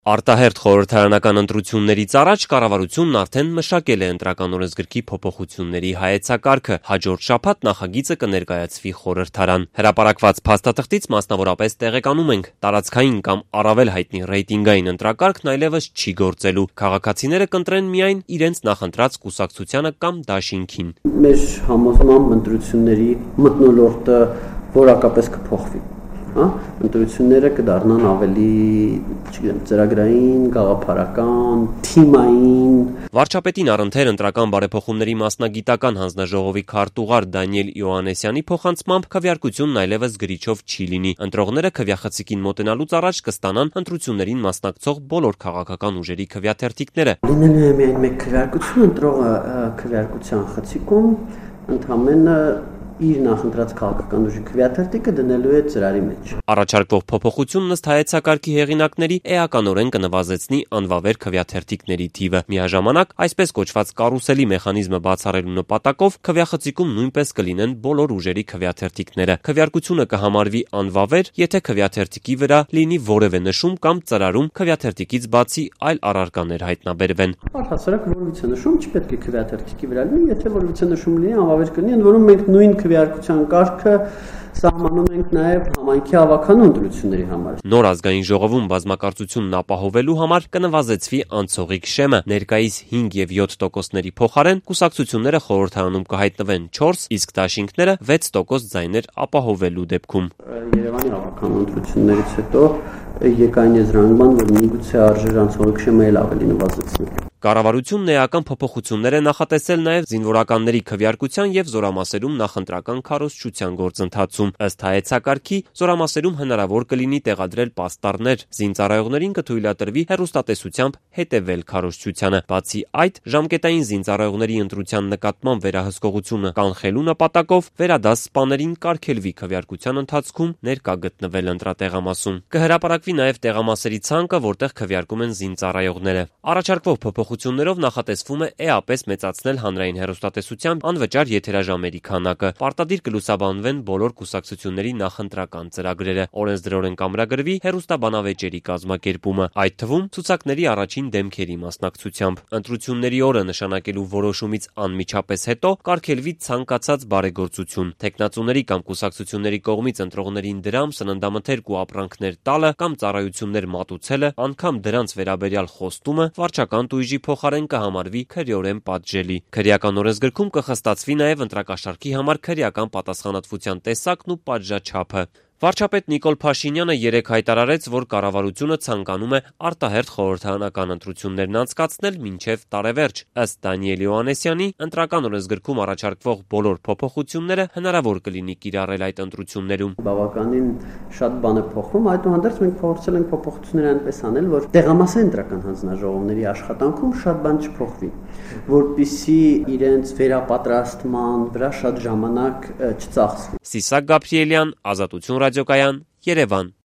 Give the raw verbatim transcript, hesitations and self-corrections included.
Արտահերթ խորհրդարանական ընտրություններից առաջ կառավարությունն արդեն մշակել է ընտրական օրենսգրքի փոփոխությունների հայեցակարգը, հաջորդ շաբաթ նախագիծը կներկայացվի խորհրդարան։ Հրապարակված փաստաթղթից մասնավորապես տեղեկանում ենք, տարածքային կամ առավել հայտնի ռեյտինգային ընտրակարգն այլևս չի գործելու։ Քաղաքացիները կընտրեն միայն իրենց նախընտրած կուսակցությանը կամ դաշինքին։ Մեր համոզմամբ ընտրությունների մթնոլորտը որակապես կփոխվի։ Հա, ընտրությունները կդառնան ավելի, չգիտեմ, ծրագրային, գաղափարական, թիմային։ Վարչապետին առընթեր ընտրական բարեփոխումների մասնագիտական հանձնաժողովի քարտուղար Դանիել Իոաննեսյանի փոխանցմամբ քվեարկությունն այլևս գրիչով չի լինի։ Ընտրողները քվեախցիկին մոտենալուց առաջ կստանան ընտրություններին մասնակցող բոլոր քաղաքական ուժերի քվեաթերթիկները։ Լինելու է միայն մեկ քվեարկություն, ընտրողը քվեարկության խցիկում ընդհանրապես իր նախընտրած քաղաքական ուժի քվեաթերթիկը դնելու է ծրարի մեջ։ Առաջարկվող փոփոխությունն ըստ հայեցակարգի հեղինակների էականորեն կնվազեցնի անվավեր քվեաթերթիկների թիվը։ Միաժամանակ, այսպես կոչված կարուսելի մեխանիզմը բացառելու նպատակով քվեախցիկում նույնպես կլինեն բոլոր ուժերի քվեաթերթիկները։ Քվեարկությունը կհամարվի անվավեր, եթե քվեաթերթիկի վրա լինի որևէ նշում կամ ծրարում քվեաթերթիկից բացի այլ առարկաներ հայտնաբերվեն։ Առհասարակ որևիցե նշում չպետք է քվեաթերթիկի վրա լինի, եթե որևիցե նշում լինի, անվավեր կլինի, ընդ որում մենք նույն քվեարկության կարգը սահմանում ենք նաև համայնքի ավականու ընտրությունների համար։ Նոր ազգային ժողովում բազմակարծությունն ապահովելու համար կնվազեցվի անցողիկ շեմը։ Ներկայիս հինգ եւ յոթ տոկոսների փոխարեն կուսակցությունները խորհրդարանում կհայտնվեն չորս, իսկ դաշինքները վեց տոկոս ձայներ ապահովելու դեպքում։ Երևանի ավականու ընտրություններից հետո եկային եզրանկման, որ միգուցե արժեր անցողիկ շեմը էլ ավելի նվազեցնել։ Կառավարությունն էական փոփոխություններ է նախատեսել նաև զինվորականների քվեարկության եւ զորամասերում նախընտրական քարոզչության գործընթացում։ Ըստ հայեցակարգի, զորամասերում հնարավոր կլինի տեղադրել պաստառներ, զինծառայողներին կթույլատրվի հեռուստատեսությամբ հետևել քարոզչությանը։ Բացի այդ, ժամկետային զինծառայողների ընտրության նկատմամբ վերահսկողությունը կանխելու նպատակով վերադաս սպաներին կարգելվի քվեարկության ընթացքում ներկա գտնվել ընտրատեղամասում։ Կհրապարակվի նաև տեղամասերի ցանկը, որտեղ քվեարկում են զինծառայողները։ Առաջարկվող փոփոխություններով նախատեսվում է էապես մեծացնել հանրային հեռուստատեսությամբ անվճար եթերաժամերի քանակը։ Պարտադիր կլուսաբանվեն բոլոր կուսակցությունների նախընտրական ծրագրերը։ Օրենսդրորեն կամրագրվի հեռուստաբանավեճերի կազմակերպումը, այդ թվում ցուցակների առաջին դեմքերի մասնակցությամբ։ Ընտրությունների օրը նշանակելու որոշումից անմիջապես հետո կարգելվի ցանկացած բարեգործություն։ Թեկնածուների կամ կուսակցությունների կողմից ընտրողներին դրամ, սննդամթերք ու ապրանքներ տալը կամ ծառայություններ մատուցելը, անգամ դրանց վերաբերյալ խոստումը վարչական տույժի փոխարեն կհամարվի քրեորեն պատժելի։ Քրեական օրենսգրքում կխստացվի նաև ընտրակաշառքի համար քրեական պատասխանատվության տեսակն ու պատժաչափը։ Վարչապետ Նիկոլ Փաշինյանը երեկ հայտարարեց, որ կառավարությունը ցանկանում է արտահերթ խորհրդարանական ընտրություններն անցկացնել մինչև տարեվերջ։ Ըստ Դանիել Իոաննեսյանի, ընտրական օրենսգրքում առաջարկվող բոլոր փոփոխությունները հնարավոր կլինի կիրառել այդ ընտրություններում։ Բավականին շատ բան է փոխվում, այդուհանդերձ մենք փորձել ենք փոփոխություններ այնպես անել, որ տեղամասային ընտրական հանձնաժողովների աշխատանքում շատ բան չփոխվի, որպեսզի իրենց վերապատրաստման վրա շատ ժամանակ չծախսվի։ Սիսակ Գաբրիելյան, Ազատություն ռադիոկայան, Երևան։